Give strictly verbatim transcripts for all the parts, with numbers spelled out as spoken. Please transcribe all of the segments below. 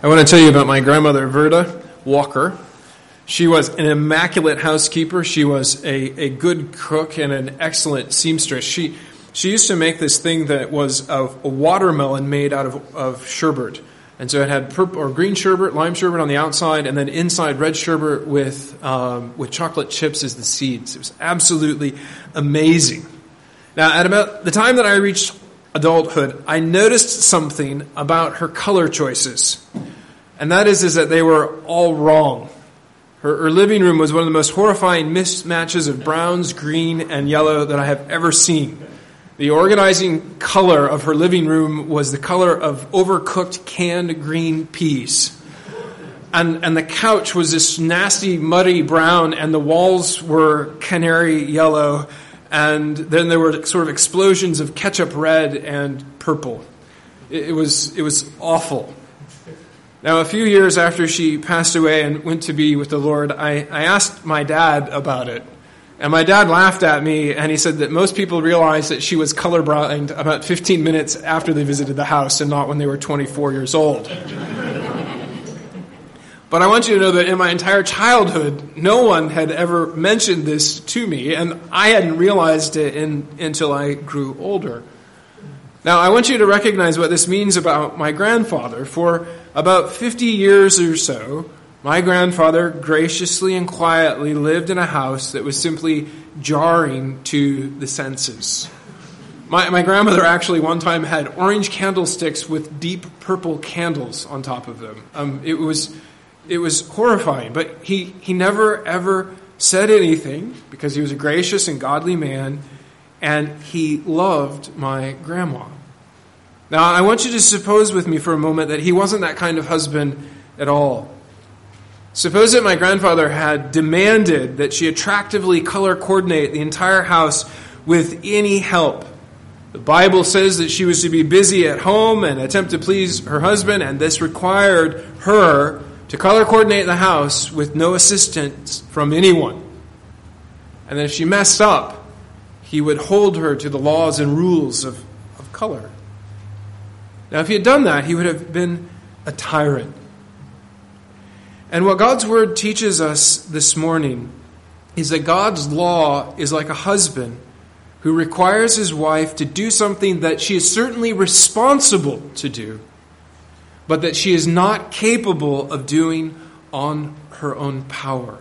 I want to tell you about my grandmother, Verda Walker. She was an immaculate housekeeper. She was a, a good cook and an excellent seamstress. She she used to make this thing that was a, a watermelon made out of, of sherbet. And so it had purple or green sherbet, lime sherbet on the outside, and then inside red sherbet with um, with chocolate chips as the seeds. It was absolutely amazing. Now, at about the time that I reached adulthood, I noticed something about her color choices. And that is, is that they were all wrong. Her, her living room was one of the most horrifying mismatches of browns, green, and yellow that I have ever seen. The organizing color of her living room was the color of overcooked canned green peas. And, and the couch was this nasty, muddy brown, and the walls were canary yellow. And then there were sort of explosions of ketchup red and purple. It, it was it was awful. Now, a few years after she passed away and went to be with the Lord, I, I asked my dad about it. And my dad laughed at me, and he said that most people realized that she was colorblind about fifteen minutes after they visited the house and not when they were twenty-four years old. But I want you to know that in my entire childhood, no one had ever mentioned this to me, and I hadn't realized it in, until I grew older. Now, I want you to recognize what this means about my grandfather. For about fifty years or so, my grandfather graciously and quietly lived in a house that was simply jarring to the senses. My, my grandmother actually one time had orange candlesticks with deep purple candles on top of them. Um, it was it was horrifying, but he, he never ever said anything because he was a gracious and godly man, and he loved my grandma. Now, I want you to suppose with me for a moment that he wasn't that kind of husband at all. Suppose that my grandfather had demanded that she attractively color coordinate the entire house with any help. The Bible says that she was to be busy at home and attempt to please her husband, and this required her to color coordinate the house with no assistance from anyone. And then if she messed up, he would hold her to the laws and rules of, of color. Now, if he had done that, he would have been a tyrant. And what God's Word teaches us this morning is that God's law is like a husband who requires his wife to do something that she is certainly responsible to do, but that she is not capable of doing on her own power.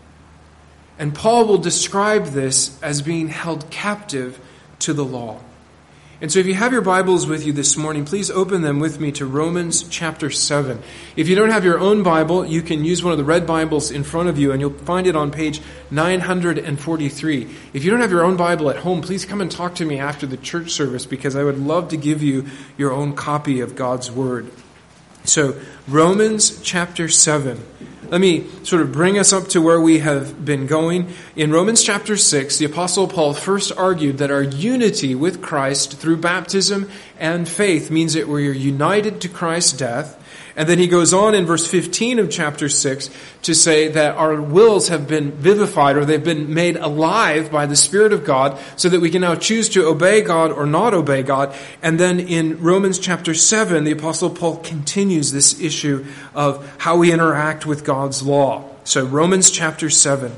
And Paul will describe this as being held captive to the law. And so if you have your Bibles with you this morning, please open them with me to Romans chapter seven. If you don't have your own Bible, you can use one of the red Bibles in front of you, and you'll find it on page nine hundred forty-three. If you don't have your own Bible at home, please come and talk to me after the church service, because I would love to give you your own copy of God's Word. So, Romans chapter seven. Let me sort of bring us up to where we have been going. In Romans chapter six, the Apostle Paul first argued that our unity with Christ through baptism and faith means that we are united to Christ's death. And then he goes on in verse fifteen of chapter six to say that our wills have been vivified, or they've been made alive by the Spirit of God, so that we can now choose to obey God or not obey God. And then in Romans chapter seven, the Apostle Paul continues this issue of how we interact with God's law. So Romans chapter seven.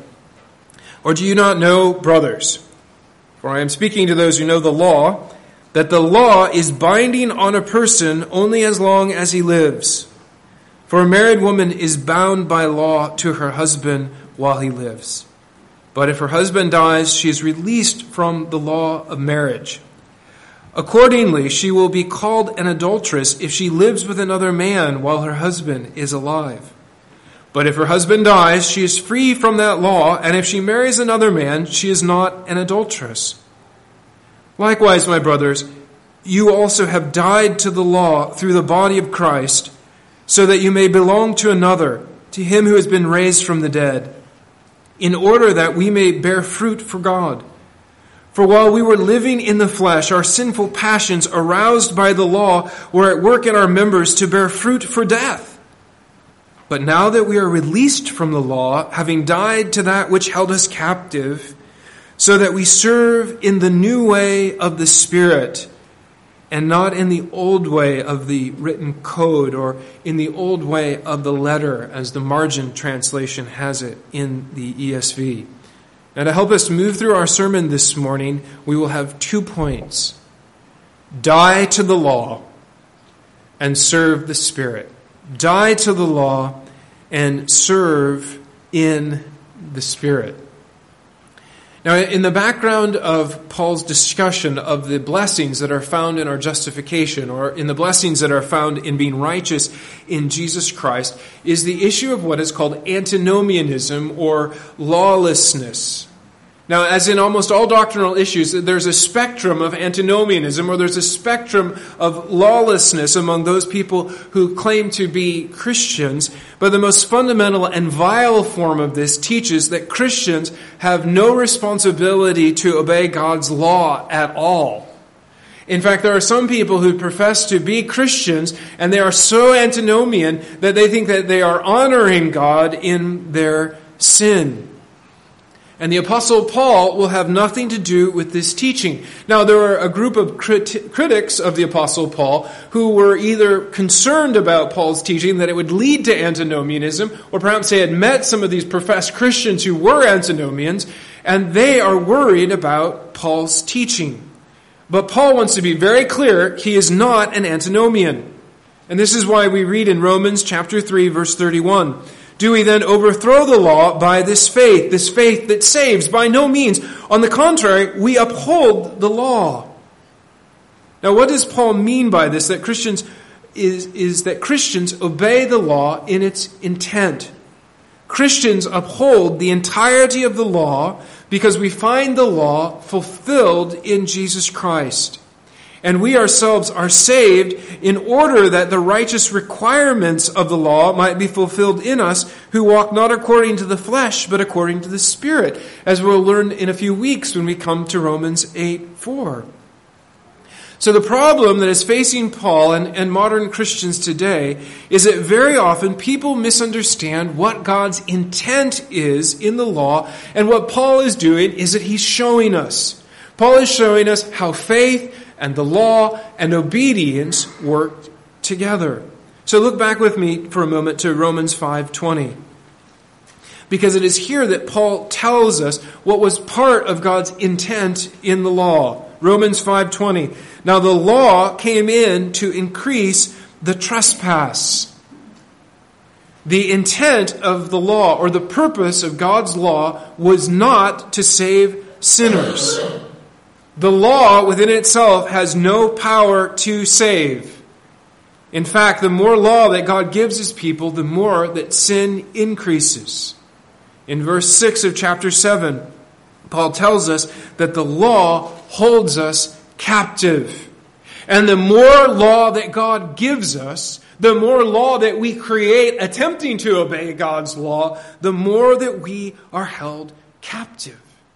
Or do you not know, brothers, for I am speaking to those who know the law, that the law is binding on a person only as long as he lives. For a married woman is bound by law to her husband while he lives. But if her husband dies, she is released from the law of marriage. Accordingly, she will be called an adulteress if she lives with another man while her husband is alive. But if her husband dies, she is free from that law, and if she marries another man, she is not an adulteress. Likewise, my brothers, you also have died to the law through the body of Christ, so that you may belong to another, to him who has been raised from the dead, in order that we may bear fruit for God. For while we were living in the flesh, our sinful passions, aroused by the law, were at work in our members to bear fruit for death. But now that we are released from the law, having died to that which held us captive, so that we serve in the new way of the Spirit, and not in the old way of the written code or in the old way of the letter, as the margin translation has it in the E S V. Now, to help us move through our sermon this morning, we will have two points. Die to the law and serve the Spirit. Die to the law and serve in the Spirit. Now, in the background of Paul's discussion of the blessings that are found in our justification, or in the blessings that are found in being righteous in Jesus Christ, is the issue of what is called antinomianism, or lawlessness. Now, as in almost all doctrinal issues, there's a spectrum of antinomianism, or there's a spectrum of lawlessness among those people who claim to be Christians. But the most fundamental and vile form of this teaches that Christians have no responsibility to obey God's law at all. In fact, there are some people who profess to be Christians, and they are so antinomian that they think that they are honoring God in their sin. And the Apostle Paul will have nothing to do with this teaching. Now, there were a group of crit- critics of the Apostle Paul who were either concerned about Paul's teaching, that it would lead to antinomianism, or perhaps they had met some of these professed Christians who were antinomians, and they are worried about Paul's teaching. But Paul wants to be very clear, he is not an antinomian. And this is why we read in Romans chapter three, verse thirty-one, do we then overthrow the law by this faith, this faith that saves? By no means. On the contrary, we uphold the law. Now, what does Paul mean by this? That Christians is, is that Christians obey the law in its intent. Christians uphold the entirety of the law because we find the law fulfilled in Jesus Christ. And we ourselves are saved in order that the righteous requirements of the law might be fulfilled in us who walk not according to the flesh, but according to the Spirit, as we'll learn in a few weeks when we come to Romans eight four. So the problem that is facing Paul and, and modern Christians today is that very often people misunderstand what God's intent is in the law, and what Paul is doing is that he's showing us. Paul is showing us how faith and the law and obedience work together. So look back with me for a moment to Romans five twenty. Because it is here that Paul tells us what was part of God's intent in the law. Romans five twenty. Now the law came in to increase the trespass. The intent of the law, or the purpose of God's law, was not to save sinners. The law within itself has no power to save. In fact, the more law that God gives his people, the more that sin increases. In verse six of chapter seven, Paul tells us that the law holds us captive. And the more law that God gives us, the more law that we create attempting to obey God's law, the more that we are held captive.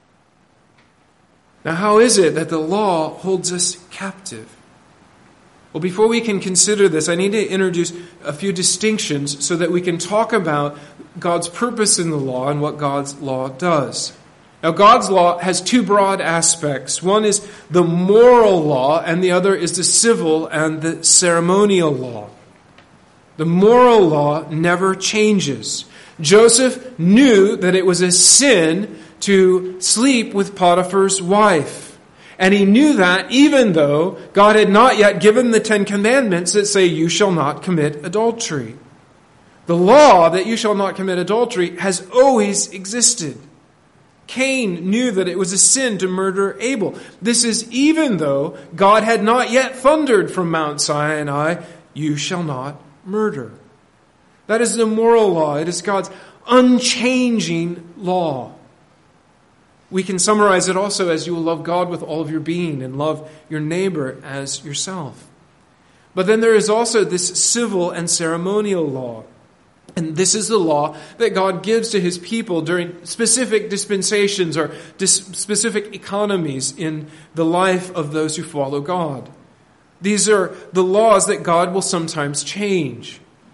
Now, how is it that the law holds us captive? Well, before we can consider this, I need to introduce a few distinctions so that we can talk about God's purpose in the law and what God's law does. Now, God's law has two broad aspects. One is the moral law, and the other is the civil and the ceremonial law. The moral law never changes. Joseph knew that it was a sin to sleep with Potiphar's wife. And he knew that even though God had not yet given the Ten Commandments that say, you shall not commit adultery. The law that you shall not commit adultery has always existed. Cain knew that it was a sin to murder Abel. This is even though God had not yet thundered from Mount Sinai, you shall not murder. That is the moral law. It is God's unchanging law. We can summarize it also as you will love God with all of your being and love your neighbor as yourself. But then there is also this civil and ceremonial law. And this is the law that God gives to his people during specific dispensations or dis- specific economies in the life of those who follow God. These are the laws that God will sometimes change.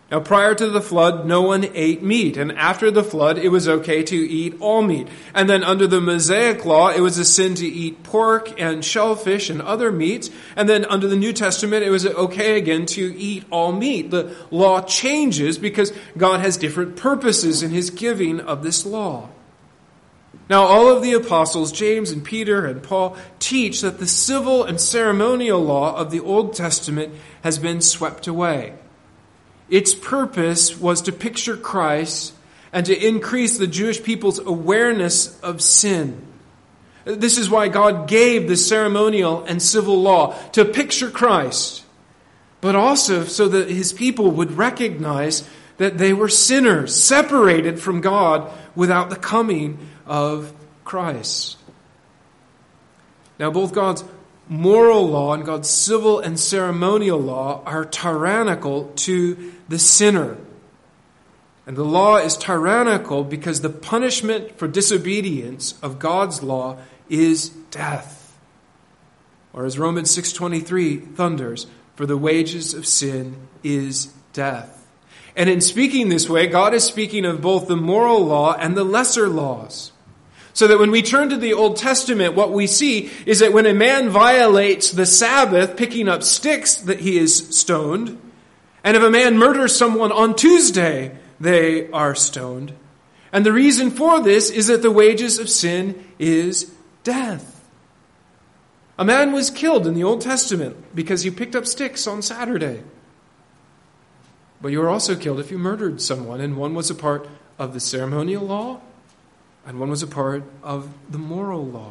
Now, prior to the flood, no one ate meat. And after the flood, it was okay to eat all meat. And then under the Mosaic law, it was a sin to eat pork and shellfish and other meats. And then under the New Testament, it was okay again to eat all meat. The law changes because God has different purposes in his giving of this law. Now, all of the apostles, James and Peter and Paul, teach that the civil and ceremonial law of the Old Testament has been swept away. Its purpose was to picture Christ and to increase the Jewish people's awareness of sin. This is why God gave the ceremonial and civil law, to picture Christ, but also so that his people would recognize that they were sinners, separated from God without the coming of Christ. Now, both God's moral law and God's civil and ceremonial law are tyrannical to the sinner. And the law is tyrannical because the punishment for disobedience of God's law is death. Or as Romans six twenty-three thunders, for the wages of sin is death. And in speaking this way, God is speaking of both the moral law and the lesser laws. So that when we turn to the Old Testament, what we see is that when a man violates the Sabbath, picking up sticks, that he is stoned. And if a man murders someone on Tuesday, they are stoned. And the reason for this is that the wages of sin is death. A man was killed in the Old Testament because he picked up sticks on Saturday. But you were also killed if you murdered someone, and one was a part of the ceremonial law, and one was a part of the moral law.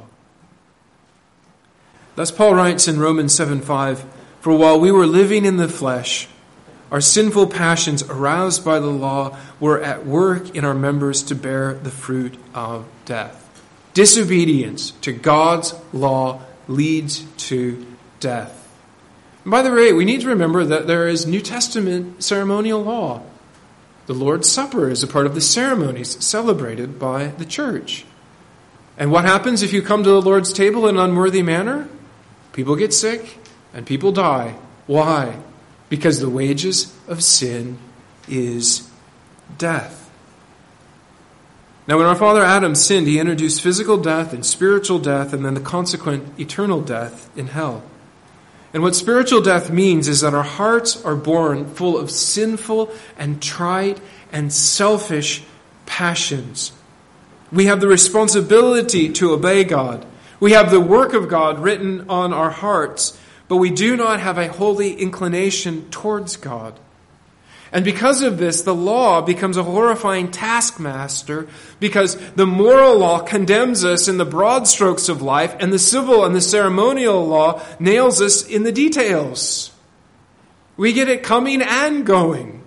Thus Paul writes in Romans seven five, for while we were living in the flesh, our sinful passions aroused by the law were at work in our members to bear the fruit of death. Disobedience to God's law leads to death. And by the way, we need to remember that there is New Testament ceremonial law. The Lord's Supper is a part of the ceremonies celebrated by the church. And what happens if you come to the Lord's table in an unworthy manner? People get sick and people die. Why? Because the wages of sin is death. Now, when our father Adam sinned, he introduced physical death and spiritual death, and then the consequent eternal death in hell. And what spiritual death means is that our hearts are born full of sinful and trite and selfish passions. We have the responsibility to obey God. We have the work of God written on our hearts, but we do not have a holy inclination towards God. And because of this, the law becomes a horrifying taskmaster, because the moral law condemns us in the broad strokes of life, and the civil and the ceremonial law nails us in the details. We get it coming and going.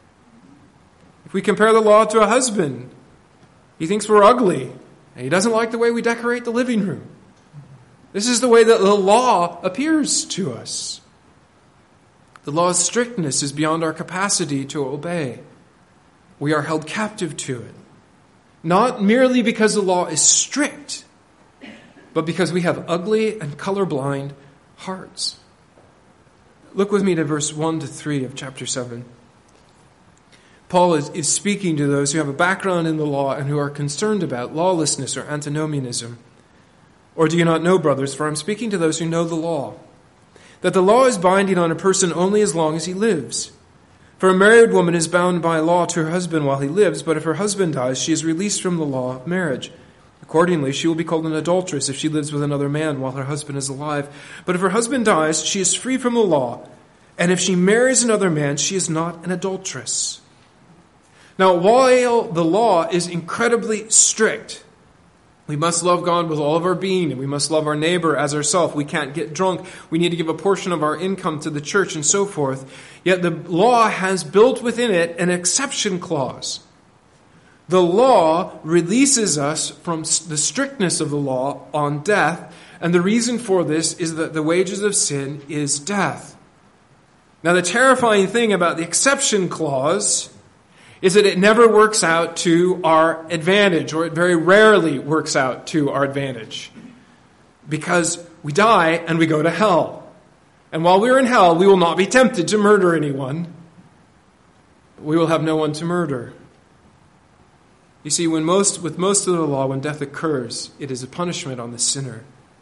If we compare the law to a husband, he thinks we're ugly, and he doesn't like the way we decorate the living room. This is the way that the law appears to us. The law's strictness is beyond our capacity to obey. We are held captive to it. Not merely because the law is strict, but because we have ugly and colorblind hearts. Look with me to verse one to three of chapter seven. Paul is, is speaking to those who have a background in the law and who are concerned about lawlessness or antinomianism. Or do you not know, brothers, for I'm speaking to those who know the law, that the law is binding on a person only as long as he lives. For a married woman is bound by law to her husband while he lives, but if her husband dies, she is released from the law of marriage. Accordingly, she will be called an adulteress if she lives with another man while her husband is alive. But if her husband dies, she is free from the law, and if she marries another man, she is not an adulteress. Now, while the law is incredibly strict, we must love God with all of our being, and we must love our neighbor as ourselves. We can't get drunk. We need to give a portion of our income to the church and so forth. Yet the law has built within it an exception clause. The law releases us from the strictness of the law on death, and the reason for this is that the wages of sin is death. Now, the terrifying thing about the exception clause is that it never works out to our advantage, or it very rarely works out to our advantage. Because we die and we go to hell. And while we're in hell, we will not be tempted to murder anyone. We will have no one to murder. You see, when most, with most of the law, when death occurs, it is a punishment on the sinner.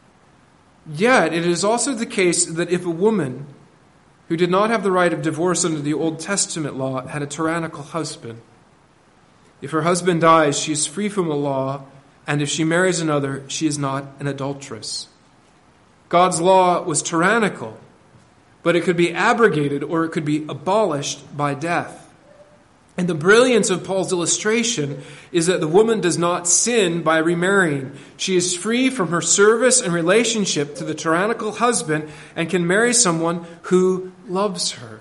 Yet, it is also the case that if a woman who did not have the right of divorce under the Old Testament law had a tyrannical husband, if her husband dies, she is free from the law, and if she marries another, she is not an adulteress. God's law was tyrannical, but it could be abrogated or it could be abolished by death. And the brilliance of Paul's illustration is that the woman does not sin by remarrying. She is free from her service and relationship to the tyrannical husband and can marry someone who loves her.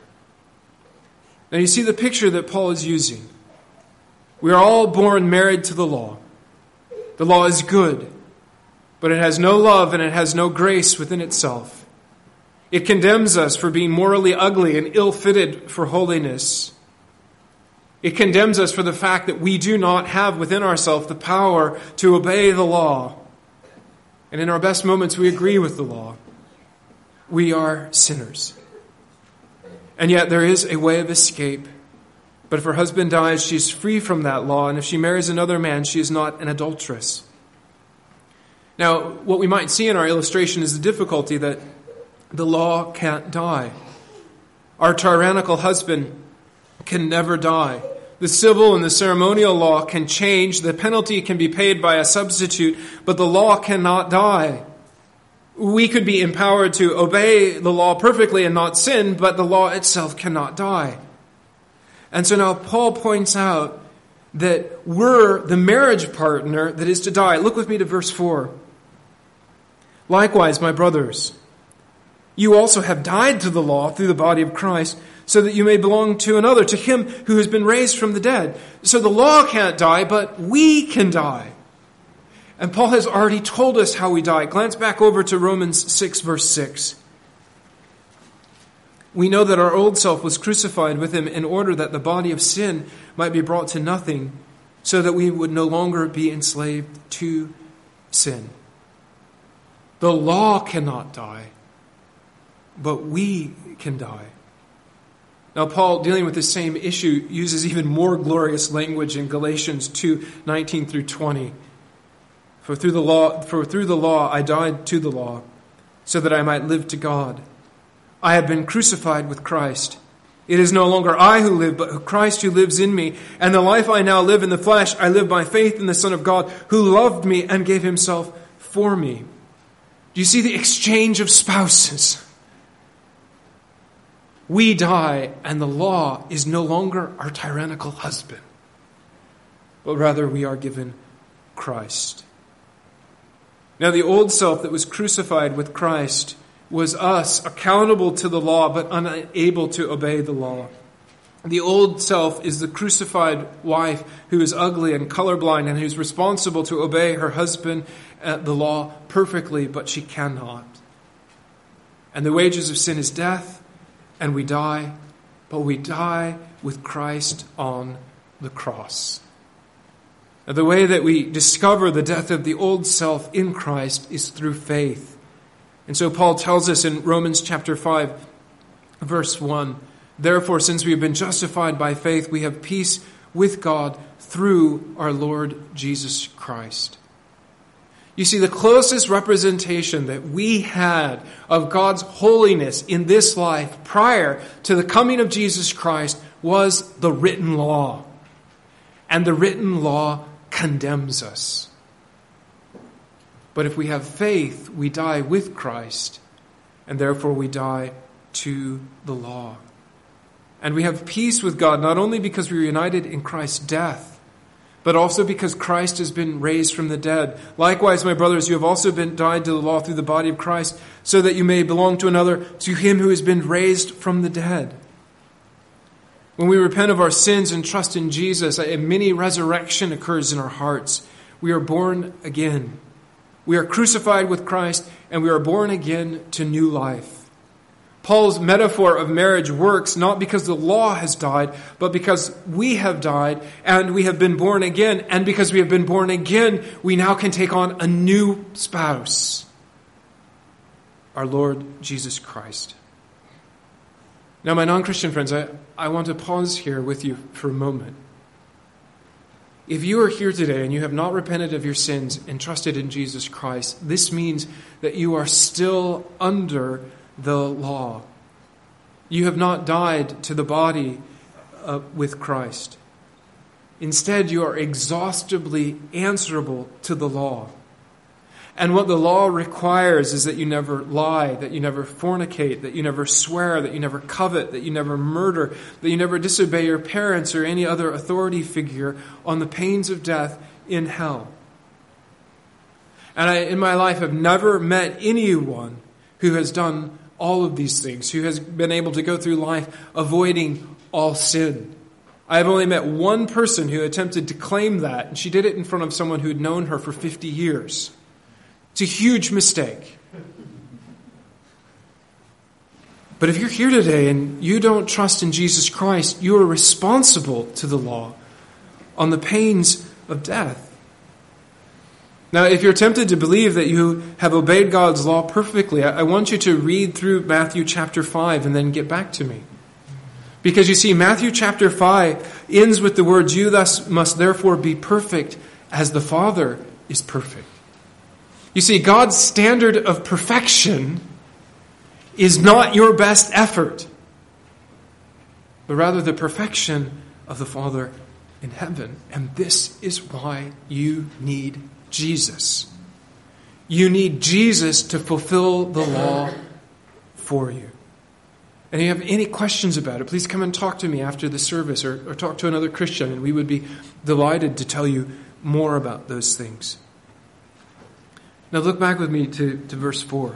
Now you see the picture that Paul is using. We are all born married to the law. The law is good, but it has no love and it has no grace within itself. It condemns us for being morally ugly and ill-fitted for holiness. It condemns us for the fact that we do not have within ourselves the power to obey the law. And in our best moments, we agree with the law. We are sinners. And yet there is a way of escape. But if her husband dies, she is free from that law. And if she marries another man, she is not an adulteress. Now, what we might see in our illustration is the difficulty that the law can't die. Our tyrannical husband can never die. The civil and the ceremonial law can change. The penalty can be paid by a substitute, but the law cannot die. We could be empowered to obey the law perfectly and not sin, but the law itself cannot die. And so now Paul points out that we're the marriage partner that is to die. Look with me to verse four. Likewise, my brothers, you also have died to the law through the body of Christ, so that you may belong to another, to him who has been raised from the dead. So the law can't die, but we can die. And Paul has already told us how we die. Glance back over to Romans six, verse six. We know that our old self was crucified with him in order that the body of sin might be brought to nothing, so that we would no longer be enslaved to sin. The law cannot die, but we can die. Now, Paul, dealing with the same issue, uses even more glorious language in Galatians two, nineteen through twenty. For through the law, for through the law I died to the law, so that I might live to God. I have been crucified with Christ. It is no longer I who live, but Christ who lives in me. And the life I now live in the flesh, I live by faith in the Son of God, who loved me and gave himself for me. Do you see the exchange of spouses? We die, and the law is no longer our tyrannical husband, but rather we are given Christ. Now, the old self that was crucified with Christ was us, accountable to the law, but unable to obey the law. The old self is the crucified wife who is ugly and colorblind and who's responsible to obey her husband, uh, the law, perfectly, but she cannot. And the wages of sin is death, and we die, but we die with Christ on the cross. Now, the way that we discover the death of the old self in Christ is through faith. And so Paul tells us in Romans chapter five, verse one, therefore, since we have been justified by faith, we have peace with God through our Lord Jesus Christ. You see, the closest representation that we had of God's holiness in this life prior to the coming of Jesus Christ was the written law. And the written law condemns us. But if we have faith, we die with Christ, and therefore we die to the law. And we have peace with God, not only because we are united in Christ's death, but also because Christ has been raised from the dead. Likewise, my brothers, you have also been died to the law through the body of Christ, so that you may belong to another, to him who has been raised from the dead. When we repent of our sins and trust in Jesus, a mini resurrection occurs in our hearts. We are born again. We are crucified with Christ, and we are born again to new life. Paul's metaphor of marriage works not because the law has died, but because we have died and we have been born again. And because we have been born again, we now can take on a new spouse, our Lord Jesus Christ. Now, my non-Christian friends, I, I want to pause here with you for a moment. If you are here today and you have not repented of your sins and trusted in Jesus Christ, this means that you are still under the law. You have not died to the body uh, with Christ. Instead, you are exhaustively answerable to the law. And what the law requires is that you never lie, that you never fornicate, that you never swear, that you never covet, that you never murder, that you never disobey your parents or any other authority figure on the pains of death in hell. And I, in my life, have never met anyone who has done all of these things, who has been able to go through life avoiding all sin. I have only met one person who attempted to claim that, and she did it in front of someone who had known her for fifty years. It's a huge mistake. But if you're here today and you don't trust in Jesus Christ, you are responsible to the law on the pains of death. Now, if you're tempted to believe that you have obeyed God's law perfectly, I want you to read through Matthew chapter five and then get back to me. Because you see, Matthew chapter five ends with the words, "You thus must therefore be perfect as the Father is perfect." You see, God's standard of perfection is not your best effort, but rather the perfection of the Father in heaven. And this is why you need Jesus. You need Jesus to fulfill the law for you. And if you have any questions about it, please come and talk to me after the service, or, or talk to another Christian, and we would be delighted to tell you more about those things. Now look back with me to, to verse four.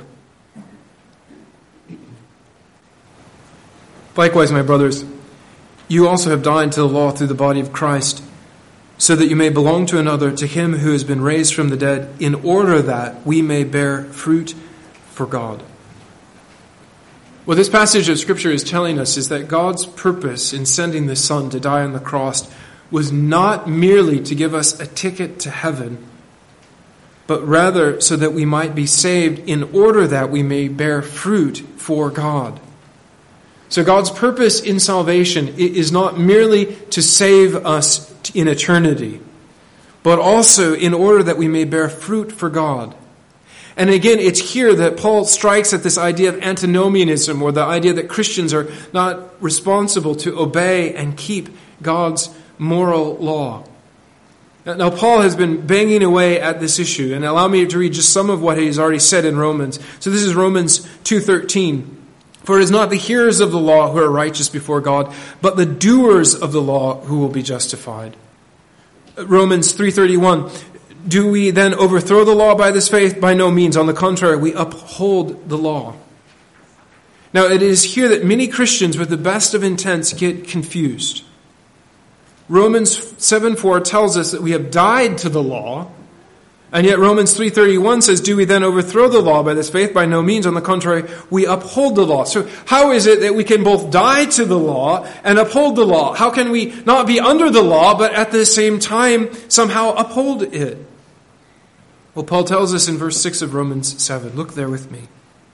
"Likewise, my brothers, you also have died to the law through the body of Christ, so that you may belong to another, to him who has been raised from the dead, in order that we may bear fruit for God." What this passage of Scripture is telling us is that God's purpose in sending the Son to die on the cross was not merely to give us a ticket to heaven, but rather so that we might be saved in order that we may bear fruit for God. So God's purpose in salvation is not merely to save us in eternity, but also in order that we may bear fruit for God. And again, it's here that Paul strikes at this idea of antinomianism, or the idea that Christians are not responsible to obey and keep God's moral law. Now, Paul has been banging away at this issue, and allow me to read just some of what he's already said in Romans. So this is Romans two thirteen. "For it is not the hearers of the law who are righteous before God, but the doers of the law who will be justified." Romans three thirty-one. "Do we then overthrow the law by this faith? By no means. On the contrary, we uphold the law." Now, it is here that many Christians with the best of intents get confused. Romans seven four tells us that we have died to the law, and yet Romans three thirty-one says, "Do we then overthrow the law by this faith? By no means. On the contrary, we uphold the law." So how is it that we can both die to the law and uphold the law? How can we not be under the law, but at the same time somehow uphold it? Well, Paul tells us in verse six of Romans seven. Look there with me.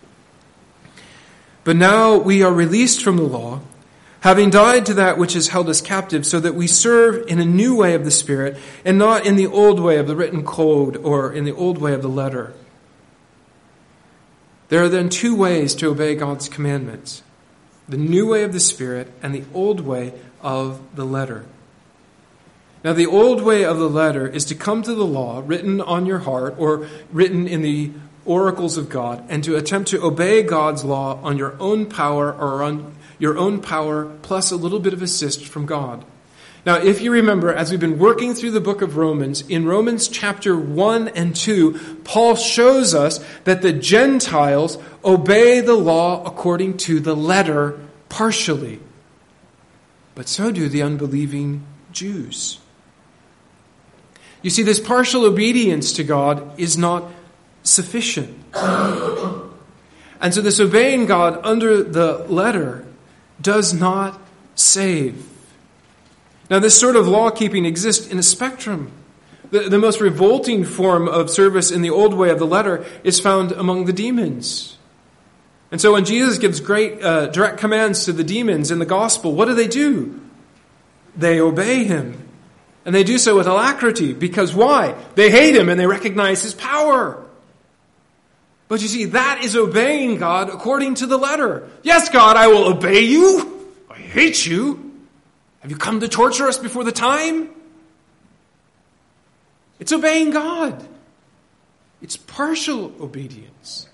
"But now we are released from the law, having died to that which has held us captive, so that we serve in a new way of the Spirit, and not in the old way of the written code, or in the old way of the letter." There are then two ways to obey God's commandments: the new way of the Spirit and the old way of the letter. Now, the old way of the letter is to come to the law written on your heart, or written in the oracles of God, and to attempt to obey God's law on your own power, or on your own power plus a little bit of assist from God. Now, if you remember, as we've been working through the book of Romans, in Romans chapter one and two, Paul shows us that the Gentiles obey the law according to the letter partially. But so do the unbelieving Jews. You see, this partial obedience to God is not sufficient. And so this obeying God under the letter does not save. Now, this sort of law-keeping exists in a spectrum. The, the most revolting form of service in the old way of the letter is found among the demons. And so when Jesus gives great uh, direct commands to the demons in the gospel, what do they do? They obey him. And they do so with alacrity. Because why? They hate him and they recognize his power. But you see, that is obeying God according to the letter. Yes, God, I will obey you. I hate you. Have you come to torture us before the time? It's obeying God. It's partial obedience.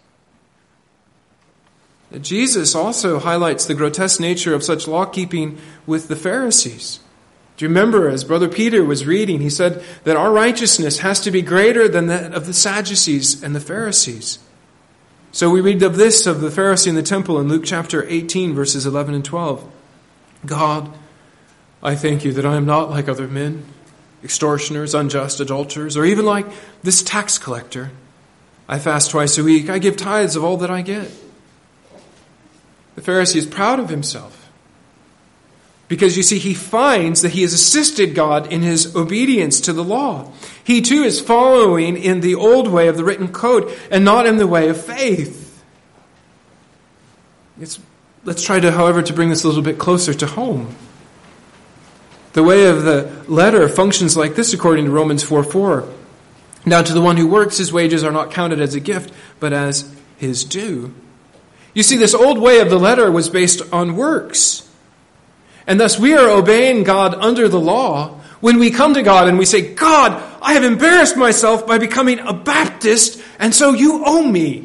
Jesus also highlights the grotesque nature of such law-keeping with the Pharisees. Do you remember, as Brother Peter was reading, he said that our righteousness has to be greater than that of the Sadducees and the Pharisees. So we read of this, of the Pharisee in the temple in Luke chapter eighteen, verses eleven and twelve. God, I thank you that I am not like other men, extortioners, unjust, adulterers, or even like this tax collector. I fast twice a week. I give tithes of all that I get. The Pharisee is proud of himself because, you see, he finds that he has assisted God in his obedience to the law. He too is following in the old way of the written code and not in the way of faith. It's, let's try to, however, to bring this a little bit closer to home. The way of the letter functions like this according to Romans four four. Now to the one who works, his wages are not counted as a gift, but as his due. You see, this old way of the letter was based on works. And thus we are obeying God under the law when we come to God and we say, God, I have embarrassed myself by becoming a Baptist, and so you owe me.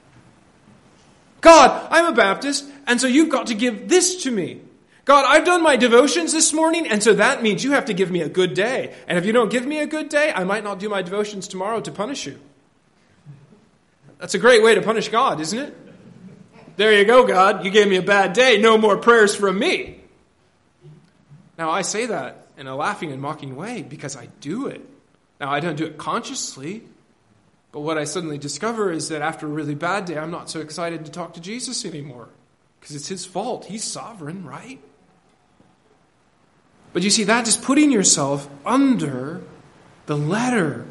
God, I'm a Baptist, and so you've got to give this to me. God, I've done my devotions this morning, and so that means you have to give me a good day. And if you don't give me a good day, I might not do my devotions tomorrow to punish you. That's a great way to punish God, isn't it? There you go, God. You gave me a bad day. No more prayers from me. Now, I say that in a laughing and mocking way because I do it. Now, I don't do it consciously. But what I suddenly discover is that after a really bad day, I'm not so excited to talk to Jesus anymore. Because it's his fault. He's sovereign, right? But you see, that is putting yourself under the letter.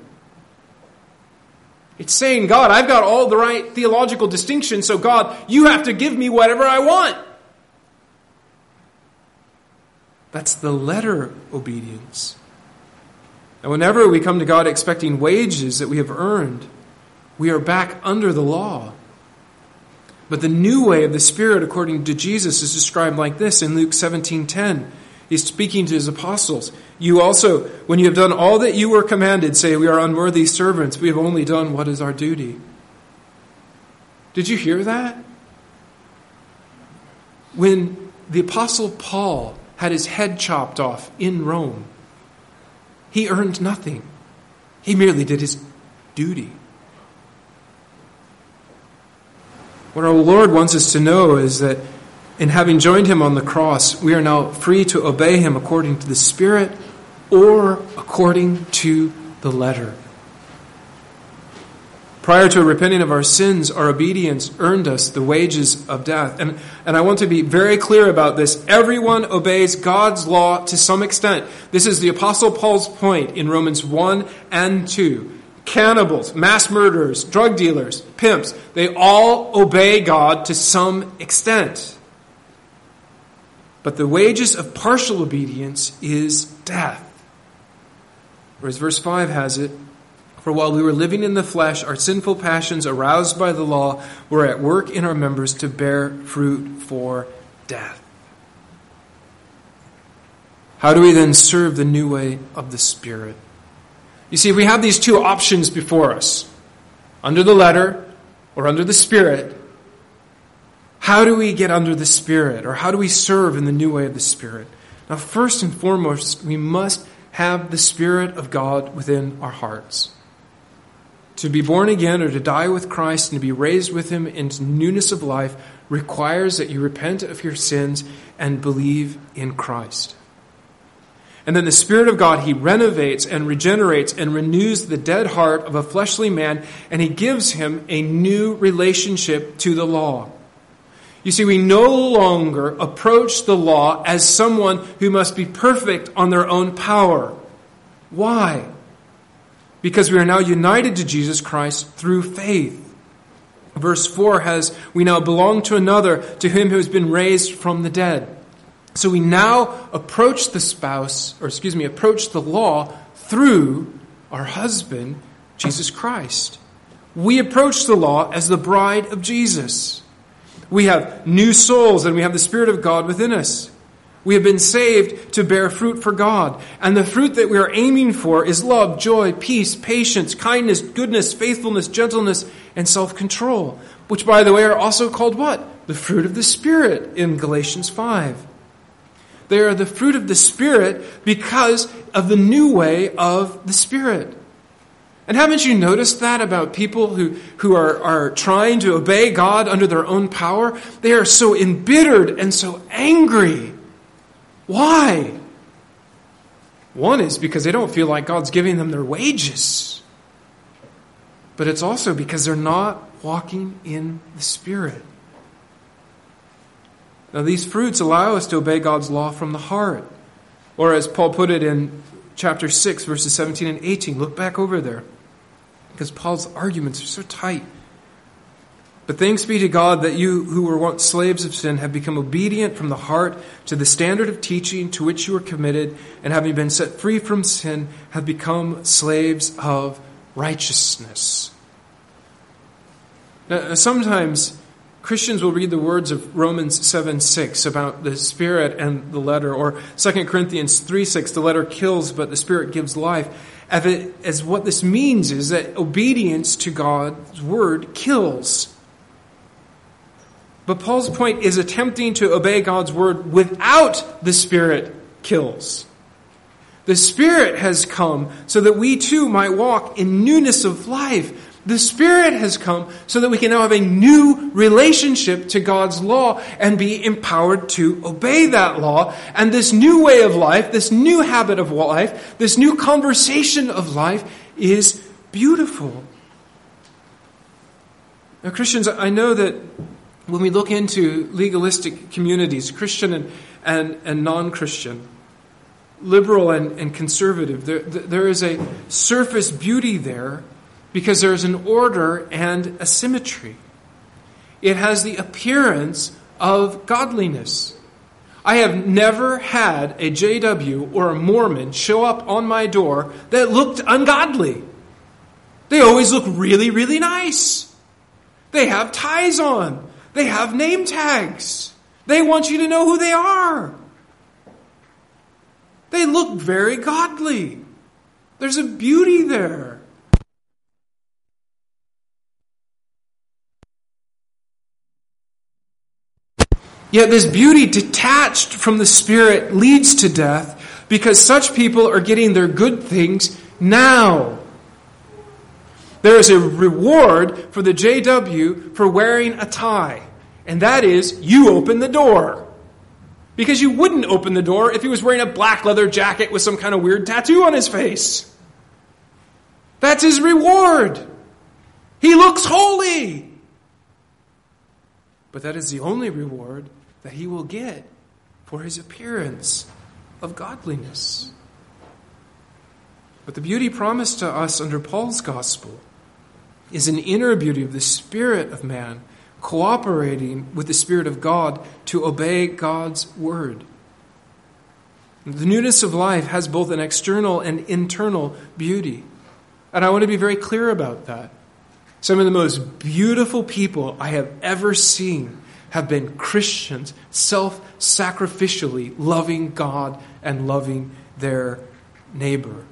It's saying, God, I've got all the right theological distinctions, so God, you have to give me whatever I want. That's the letter obedience. And whenever we come to God expecting wages that we have earned, we are back under the law. But the new way of the Spirit, according to Jesus, is described like this in Luke seventeen ten. He's speaking to his apostles. You also, when you have done all that you were commanded, say, we are unworthy servants. We have only done what is our duty. Did you hear that? When the Apostle Paul had his head chopped off in Rome, he earned nothing. He merely did his duty. What our Lord wants us to know is that in having joined him on the cross, we are now free to obey him according to the Spirit or according to the letter. Prior to repenting of our sins, our obedience earned us the wages of death. And, and I want to be very clear about this. Everyone obeys God's law to some extent. This is the Apostle Paul's point in Romans one and two. Cannibals, mass murderers, drug dealers, pimps, they all obey God to some extent. But the wages of partial obedience is death. Or as verse five has it, for while we were living in the flesh, our sinful passions aroused by the law were at work in our members to bear fruit for death. How do we then serve the new way of the Spirit? You see, we have these two options before us, under the letter or under the Spirit. How do we get under the Spirit, or how do we serve in the new way of the Spirit? Now, first and foremost, we must have the Spirit of God within our hearts. To be born again or to die with Christ and to be raised with him into newness of life requires that you repent of your sins and believe in Christ. And then the Spirit of God, he renovates and regenerates and renews the dead heart of a fleshly man, and he gives him a new relationship to the law. You see, we no longer approach the law as someone who must be perfect on their own power. Why? Because we are now united to Jesus Christ through faith. Verse four has, we now belong to another, to him who has been raised from the dead. So we now approach the spouse, or excuse me, approach the law through our husband, Jesus Christ. We approach the law as the bride of Jesus. We have new souls and we have the Spirit of God within us. We have been saved to bear fruit for God. And the fruit that we are aiming for is love, joy, peace, patience, kindness, goodness, faithfulness, gentleness, and self-control. Which, by the way, are also called what? The fruit of the Spirit in Galatians five. They are the fruit of the Spirit because of the new way of the Spirit. And haven't you noticed that about people who, who are, are trying to obey God under their own power? They are so embittered and so angry. Why? One is because they don't feel like God's giving them their wages. But it's also because they're not walking in the Spirit. Now, these fruits allow us to obey God's law from the heart. Or as Paul put it in chapter six, verses seventeen and eighteen. Look back over there. Because Paul's arguments are so tight. But thanks be to God that you who were once slaves of sin have become obedient from the heart to the standard of teaching to which you were committed, and having been set free from sin, have become slaves of righteousness. Now, sometimes Christians will read the words of Romans seven six about the Spirit and the letter, or Second Corinthians three six, the letter kills but the Spirit gives life, as, it, as what this means is that obedience to God's word kills. But Paul's point is attempting to obey God's word without the Spirit kills. The Spirit has come so that we too might walk in newness of life. The Spirit has come so that we can now have a new relationship to God's law and be empowered to obey that law. And this new way of life, this new habit of life, this new conversation of life is beautiful. Now, Christians, I know that when we look into legalistic communities, Christian and, and, and non-Christian, liberal and, and conservative, there, there is a surface beauty there because there is an order and a symmetry. It has the appearance of godliness. I have never had a J W or a Mormon show up on my door that looked ungodly. They always look really, really nice. They have ties on. They have name tags. They want you to know who they are. They look very godly. There's a beauty there. Yet this beauty detached from the Spirit leads to death because such people are getting their good things now. There is a reward for the J W for wearing a tie, and that is you open the door. Because you wouldn't open the door if he was wearing a black leather jacket with some kind of weird tattoo on his face. That's his reward. He looks holy. But that is the only reward that he will get for his appearance of godliness. But the beauty promised to us under Paul's gospel is an inner beauty of the spirit of man cooperating with the Spirit of God to obey God's word. The newness of life has both an external and internal beauty. And I want to be very clear about that. Some of the most beautiful people I have ever seen have been Christians, self-sacrificially loving God and loving their neighbor.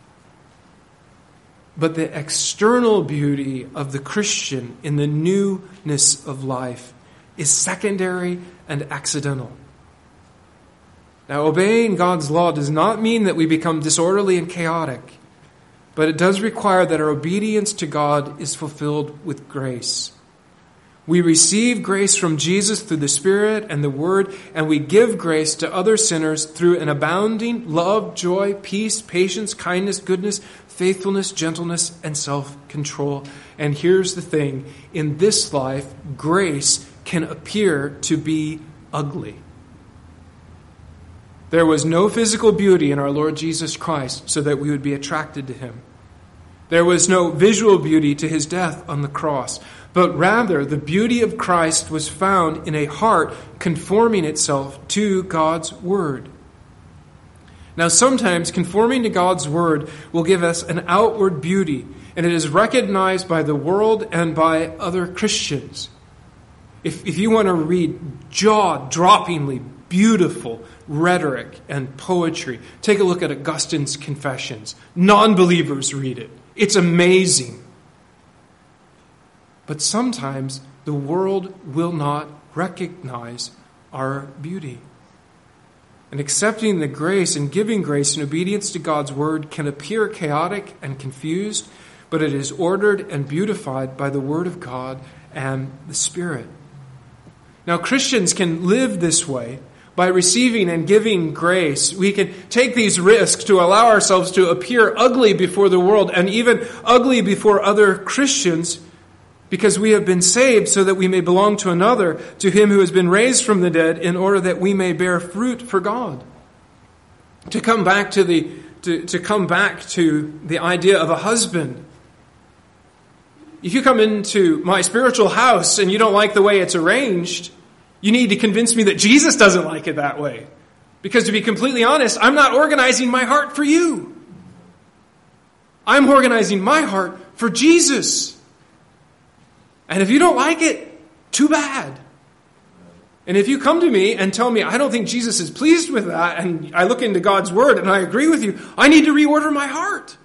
But the external beauty of the Christian in the newness of life is secondary and accidental. Now, obeying God's law does not mean that we become disorderly and chaotic, but it does require that our obedience to God is fulfilled with grace. We receive grace from Jesus through the Spirit and the Word, and we give grace to other sinners through an abounding love, joy, peace, patience, kindness, goodness, faithfulness, gentleness, and self-control. And here's the thing. In this life, grace can appear to be ugly. There was no physical beauty in our Lord Jesus Christ so that we would be attracted to him. There was no visual beauty to his death on the cross. but rather the beauty of Christ was found in a heart conforming itself to God's Word. Now, sometimes conforming to God's Word will give us an outward beauty, and it is recognized by the world and by other Christians. If, if you want to read jaw-droppingly beautiful rhetoric and poetry, take a look at Augustine's Confessions. Non-believers read it. It's amazing. But sometimes the world will not recognize our beauty. And accepting the grace and giving grace in obedience to God's Word can appear chaotic and confused, but it is ordered and beautified by the Word of God and the Spirit. Now, Christians can live this way by receiving and giving grace. We can take these risks to allow ourselves to appear ugly before the world and even ugly before other Christians, because we have been saved so that we may belong to another, to him who has been raised from the dead, in order that we may bear fruit for God. To come back to the to, to come back to the idea of a husband. If you come into my spiritual house and you don't like the way it's arranged, you need to convince me that Jesus doesn't like it that way. Because to be completely honest, I'm not organizing my heart for you. I'm organizing my heart for Jesus. And if you don't like it, too bad. And if you come to me and tell me, I don't think Jesus is pleased with that, and I look into God's Word and I agree with you, I need to reorder my heart.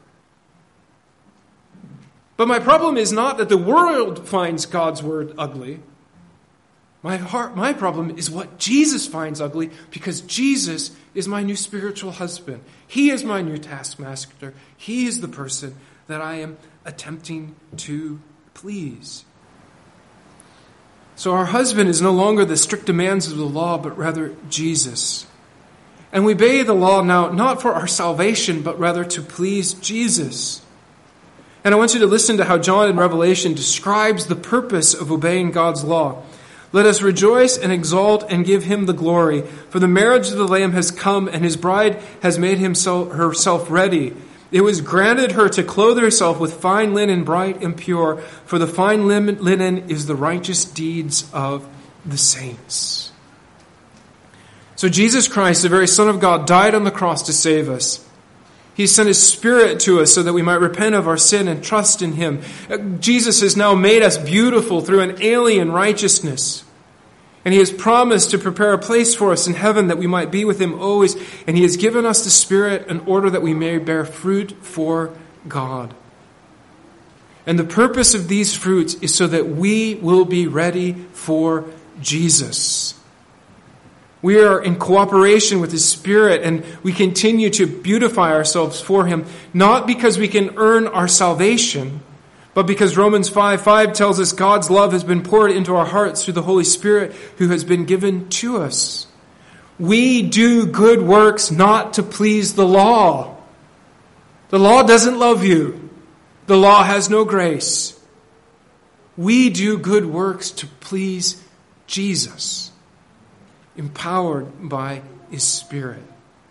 But my problem is not that the world finds God's Word ugly. My heart, my problem is what Jesus finds ugly, because Jesus is my new spiritual husband. He is my new taskmaster. He is the person that I am attempting to please. So our husband is no longer the strict demands of the law, but rather Jesus. And we obey the law now not for our salvation, but rather to please Jesus. And I want you to listen to how John in Revelation describes the purpose of obeying God's law. Let us rejoice and exalt and give him the glory, for the marriage of the Lamb has come, and his bride has made himself, herself ready. It was granted her to clothe herself with fine linen, bright and pure, for the fine linen is the righteous deeds of the saints. So Jesus Christ, the very Son of God, died on the cross to save us. He sent his Spirit to us so that we might repent of our sin and trust in him. Jesus has now made us beautiful through an alien righteousness. And he has promised to prepare a place for us in heaven that we might be with him always. And he has given us the Spirit in order that we may bear fruit for God. And the purpose of these fruits is so that we will be ready for Jesus. We are in cooperation with his Spirit, and we continue to beautify ourselves for him, not because we can earn our salvation, but because Romans five five tells us God's love has been poured into our hearts through the Holy Spirit who has been given to us. We do good works not to please the law. The law doesn't love you. The law has no grace. We do good works to please Jesus, empowered by his Spirit.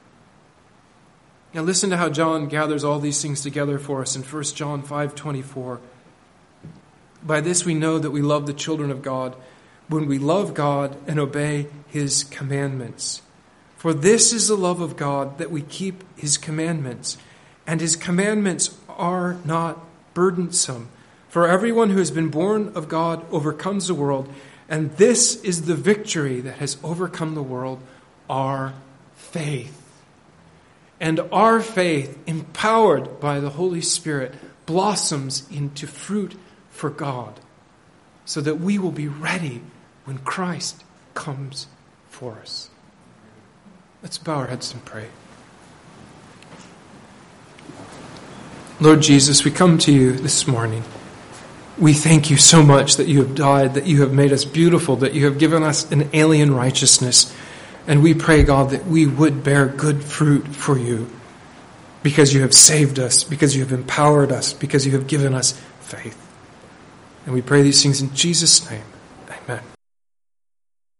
Now listen to how John gathers all these things together for us in First John five twenty-four. By this we know that we love the children of God, when we love God and obey his commandments. For this is the love of God, that we keep his commandments. And his commandments are not burdensome. For everyone who has been born of God overcomes the world. And this is the victory that has overcome the world, our faith. And our faith, empowered by the Holy Spirit, blossoms into fruit for God, so that we will be ready when Christ comes for us. Let's bow our heads and pray. Lord Jesus, we come to you this morning. We thank you so much that you have died, that you have made us beautiful, that you have given us an alien righteousness. And we pray, God, that we would bear good fruit for you, because you have saved us, because you have empowered us, because you have given us faith. And we pray these things in Jesus' name.